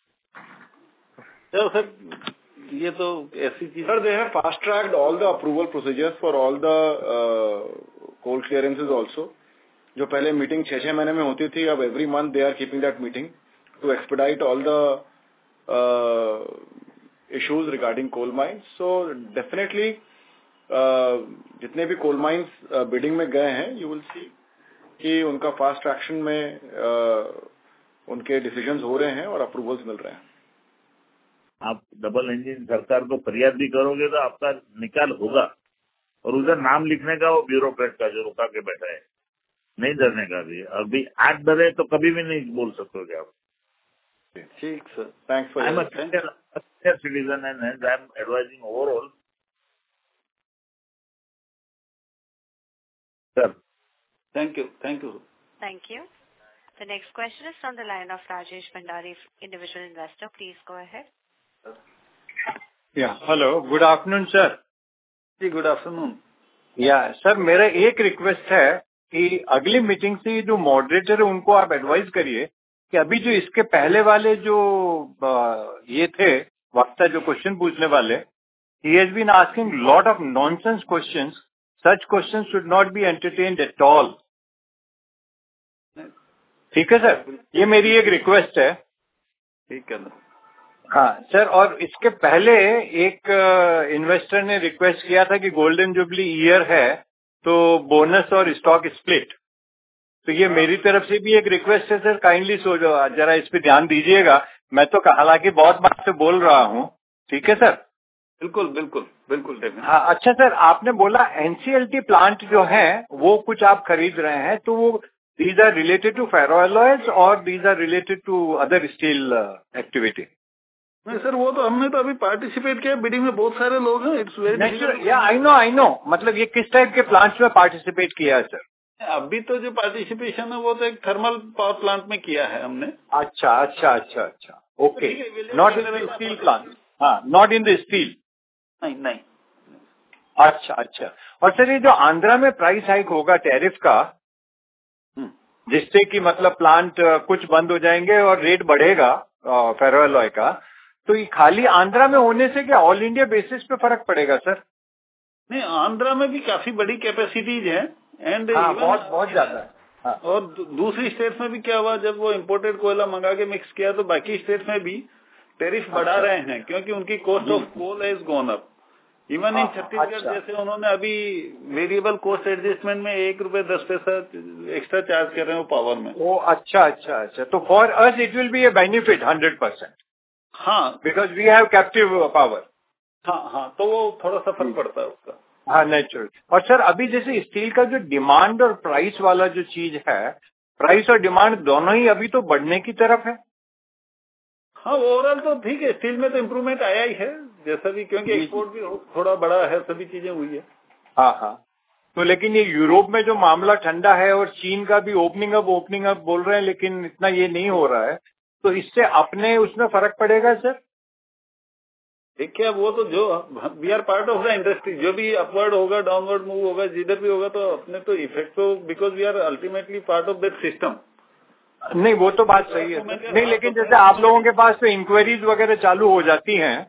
Sir, ये तो ऐसी चीज. Sir, they have fast tracked all the approval procedures for all the coal clearances also. जो पहले meeting छह छह महीने में होती थी, अब every month they are keeping that meeting to expedite all the Uh, issues regarding coal mines. So definitely uh, जितने भी coal mines uh, bidding में गए हैं, you will see कि उनका fast traction में uh, उनके decisions हो रहे हैं और approvals मिल रहे हैं. आप डबल इंजन सरकार को फरियाद भी करोगे तो आपका निकाल होगा, और उधर नाम लिखने का वो ब्यूरोक्रेट का जो रुका के बैठा है, नहीं डरने का भी. अभी आज डरे तो कभी भी नहीं बोल सकोगे आप. ठीक sir, thanks for I'm a senior citizen and hence I am advising overall. Sir, thank you, thank you. Thank you. The next question is from the line of Rajesh Bhandari, individual investor. Please go ahead. Yeah, hello, good afternoon sir. जी, good afternoon. Yeah sir, मेरा एक request है कि अगली meeting से जो moderator है उनको आप एडवाइस करिए कि अभी जो इसके पहले वाले जो ये थे वक्ता जो क्वेश्चन पूछने वाले, he has been asking lot of nonsense questions. Such questions should not be entertained at all. ठीक है सर, ये मेरी एक रिक्वेस्ट है. ठीक है. हाँ सर, और इसके पहले एक इन्वेस्टर ने रिक्वेस्ट किया था कि गोल्डन जुबली ईयर है तो बोनस और स्टॉक स्प्लिट. तो ये मेरी तरफ से भी एक रिक्वेस्ट है सर, काइंडली सो जरा इस पे ध्यान दीजिएगा. मैं तो हालांकि बहुत बात से बोल रहा हूँ. ठीक है सर. बिल्कुल बिल्कुल बिल्कुल. हाँ, अच्छा सर, आपने बोला एनसीएलटी प्लांट जो है वो कुछ आप खरीद रहे हैं, तो वो these are related to ferroalloys or these are related to other steel uh, activity? नहीं सर, वो तो हमने तो अभी पार्टिसिपेट किया, बिडिंग में बहुत सारे लोग हैं. It's very difficult. Yeah I no I know मतलब ये किस टाइप के प्लांट्स में पार्टिसिपेट किया है सर? अभी तो जो पार्टिसिपेशन है वो तो एक थर्मल पावर प्लांट में किया है हमने. अच्छा अच्छा अच्छा अच्छा okay. Not in the steel plant. हाँ, नॉट इन द स्टील. नहीं नहीं. अच्छा अच्छा. और सर ये जो आंध्रा में प्राइस हाइक होगा टैरिफ का, जिससे कि मतलब प्लांट कुछ बंद हो जाएंगे और रेट बढ़ेगा फेरोएलॉय का, तो ये खाली आंध्रा में होने से क्या ऑल इंडिया बेसिस पे फर्क पड़ेगा सर? नहीं, आंध्रा में भी काफी बड़ी कैपेसिटीज है एंड हाँ, बहुत बहुत ज्यादा है. हाँ. और दूसरी स्टेट्स में भी क्या हुआ, जब वो इम्पोर्टेड कोयला मंगा के मिक्स किया तो बाकी स्टेट्स में भी टैरिफ बढ़ा अच्छा. रहे हैं, क्योंकि उनकी cost of coal has gone up. Even in Chhattisgarh अच्छा. जैसे उन्होंने अभी वेरिएबल कॉस्ट एडजस्टमेंट में एक रुपए दस पैसा एक्स्ट्रा चार्ज कर रहे हैं वो पावर में. ओ अच्छा अच्छा अच्छा. तो for us it will be a benefit hundred percent. हाँ, because we have captive power. हाँ हाँ, तो वो थोड़ा सा फर्क पड़ता है उसका. हाँ, नेचुरल. और सर अभी जैसे स्टील का जो डिमांड और प्राइस वाला जो चीज है, प्राइस और डिमांड दोनों ही अभी तो बढ़ने की तरफ है. हाँ, ओवरऑल तो ठीक है, स्टील में तो इम्प्रूवमेंट आया ही है जैसा भी, क्योंकि एक्सपोर्ट भी थोड़ा बड़ा है, सभी चीजें हुई है. हाँ हाँ. तो लेकिन ये यूरोप में जो मामला ठंडा है और चीन का भी ओपनिंग अप ओपनिंग अप बोल रहे हैं, लेकिन इतना ये नहीं हो रहा है, तो इससे अपने उसमें फर्क पड़ेगा सर? देखिए, वो तो जो we are part of the industry, जो भी अपवर्ड होगा डाउनवर्ड मूव होगा जिधर भी होगा, तो अपने तो इफेक्ट तो, because we are ultimately part of that system. नहीं, वो तो बात सही है. नहीं, लेकिन जैसे आप लोगों के पास तो इंक्वायरीज वगैरह चालू हो जाती हैं,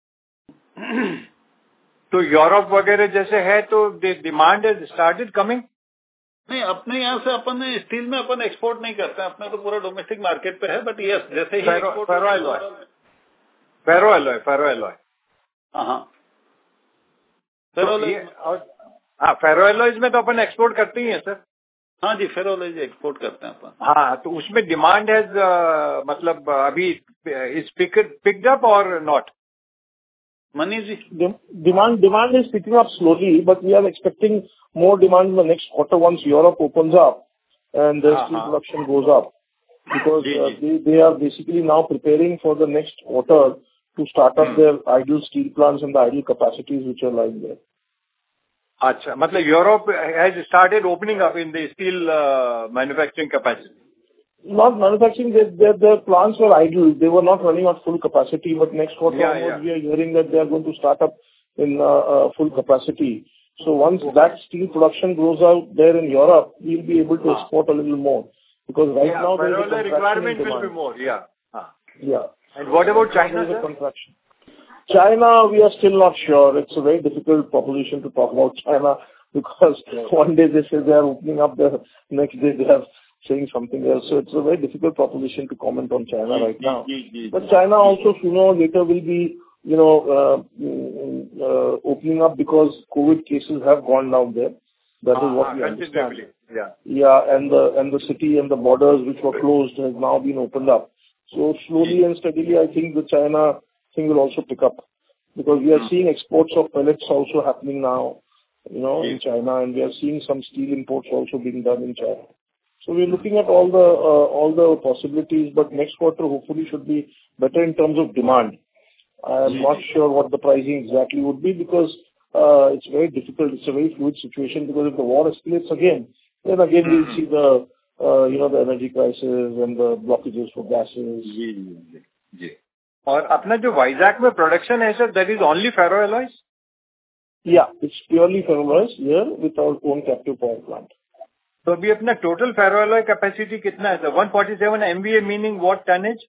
तो यूरोप वगैरह जैसे है तो डिमांड इज स्टार्टेड कमिंग. नहीं, अपने यहाँ से अपन स्टील में अपन एक्सपोर्ट नहीं करते हैं, अपने तो पूरा डोमेस्टिक मार्केट पे है. बट यस, जैसे ही एक्सपोर्ट फेरोएलॉय फेरोएलॉय हाँ फेरोएलॉय हाँ फेरोएलॉयज में तो अपन एक्सपोर्ट करते ही हैं सर. हाँ जी, फेरोएलॉयज एक्सपोर्ट करते हैं अपन. हाँ, तो उसमें डिमांड है मतलब अभी इज पिक्ड अप और not? Manish ji, demand demand is picking up slowly, but we are expecting more demand in the next quarter once Europe opens up and the steel production goes up, because uh, they, they are basically now preparing for the next quarter to start up their idle steel plants and the idle capacities which are lying there. अच्छा, मतलब Europe has started opening up in the steel uh, manufacturing capacity. Not manufacturing, their, their, their plants were idle. They were not running at full capacity, but next quarter yeah, onwards, yeah. we are hearing that they are going to start up in uh, uh, full capacity. So once okay. that steel production grows out there in Europe, we'll be able to ah. export a little more. Because right yeah, now there is a contraction requirement will be more, yeah. Ah. Yeah. And what about China, there is sir? a contraction. China, we are still not sure. It's a very difficult proposition to talk about China, because yeah. one day they say they are opening up, the next day they have saying something else. So it's a very difficult proposition to comment on China right now. But China also sooner or later will be, you know, uh, uh, opening up, because COVID cases have gone down there. That ah, is what we understand. Yeah. Yeah, and the and the city and the borders which were closed has now been opened up. So slowly and steadily, I think the China thing will also pick up, because we are seeing exports of pellets also happening now, you know, in China, and we are seeing some steel imports also being done in China. So we're looking at all the uh, all the possibilities, but next quarter hopefully should be better in terms of demand. I'm not sure what the pricing exactly would be, because uh, it's very difficult. It's a very fluid situation, because if the war escalates again, then again we'll see the uh, you know the energy crisis and the blockages for gases. जी जी जी. और अपना जो वाइजैक में production है sir, that is only ferroalloys? Yeah, it's purely ferroalloys here with our own captive power plant. तो अभी अपना टोटल फेरोएलॉय कैपेसिटी कितना है sir? one forty-seven M V A meaning what tonnage?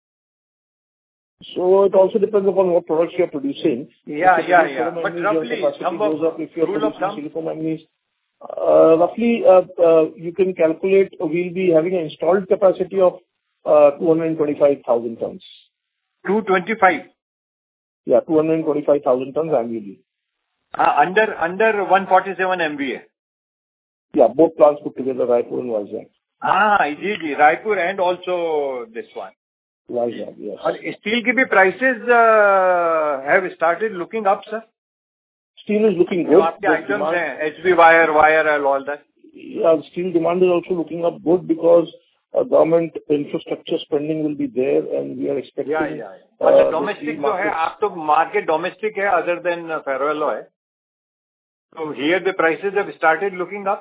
So it also depends upon what products you are producing. Yeah, yeah, yeah. But roughly, some goes up if you are producing silicomanganese. Uh, roughly, uh, uh, you can calculate. We'll be having an installed capacity of uh, two hundred twenty-five thousand tons. two hundred twenty-five. Yeah, two hundred twenty-five thousand tons annually. Uh, under under one forty-seven M V A. Yeah, both plants put together, Raipur and Vizag. Ah, जी जी, Raipur and also this one. Vizag, yes. और steel की भी prices uh, have started looking up, sir. Steel is looking good. जो आपके items हैं, H B wire, wire and all that. yeah, steel demand is also looking up good because uh, government infrastructure spending will be there, and we are expecting. Yeah, yeah. But uh, the domestic जो है, आप तो market domestic है other than uh, ferroalloy. So here the prices have started looking up.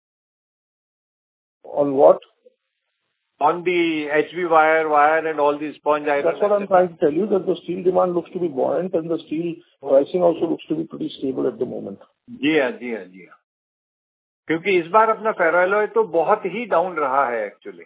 On what? On the H B wire, wire and all these sponge iron. That's what I'm trying to tell you, that the steel demand looks to be buoyant and the steel pricing also looks to be pretty stable at the moment. जी हाँ, जी हाँ, जी हाँ. क्योंकि इस बार अपना ferroalloy तो बहुत ही down रहा है actually.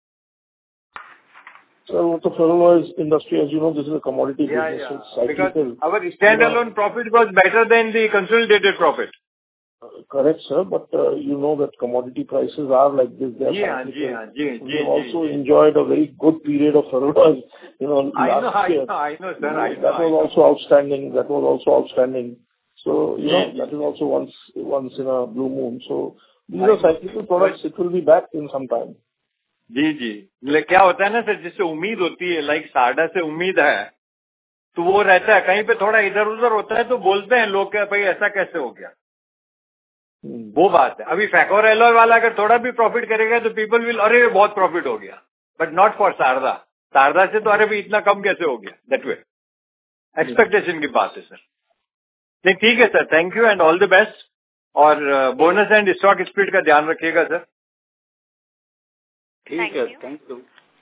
So the ferroalloy industry, as you know, this is a commodity yeah, business. Yeah. It's cyclical. Because our standalone profit was better than the consolidated profit. Uh, correct, sir. But uh, you know that commodity prices are like this. They are yeah, cyclical. yeah, yeah, we yeah, have also yeah. enjoyed a very good period of ferroalloy. You know, I last know, I year. know, I know, sir. You know, I know, that I was know. also outstanding. That was also outstanding. So you yeah, know, that is also once once in a blue moon. So these I are know. cyclical products. It will be back in some time. जी जी ले क्या होता है ना sir, जिससे उम्मीद होती है, like साडा से उम्मीद है तो वो रहता है, कहीं पे थोड़ा इधर उधर होता है तो बोलते हैं लोग क्या भाई ऐसा कैसे हो गया. hmm. वो बात है. अभी फैकोर एलॉय वाला अगर थोड़ा भी प्रॉफिट करेगा तो पीपल विल, अरे बहुत प्रॉफिट हो गया, but not for Sharda. Sharda से तो अरे भी इतना कम कैसे हो गया. दैट वे एक्सपेक्टेशन की बात है सर. नहीं ठीक है sir, thank you and all the best. और बोनस एंड स्टॉक स्प्लिट का ध्यान रखिएगा sir. Thank you. Thank you.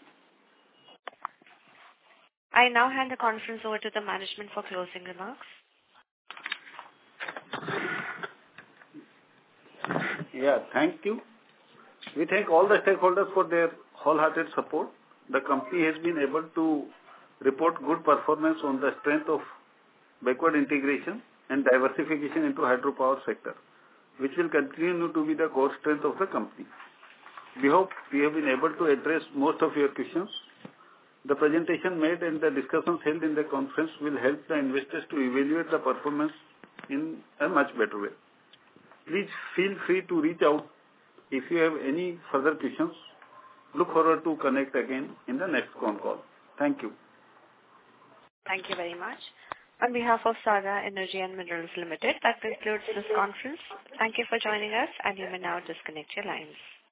I now hand the conference over to the management for closing remarks. Yeah, thank you. We thank all the stakeholders for their wholehearted support. The company has been able to report good performance on the strength of backward integration and diversification into hydropower sector, which will continue to be the core strength of the company. We hope we have been able to address most of your questions. The presentation made and the discussions held in the conference will help the investors to evaluate the performance in a much better way. Please feel free to reach out if you have any further questions. Look forward to connect again in the next con call. Thank you. Thank you very much. On behalf of Sarda Energy and Minerals Limited, that concludes this conference. Thank you for joining us, and you may now disconnect your lines.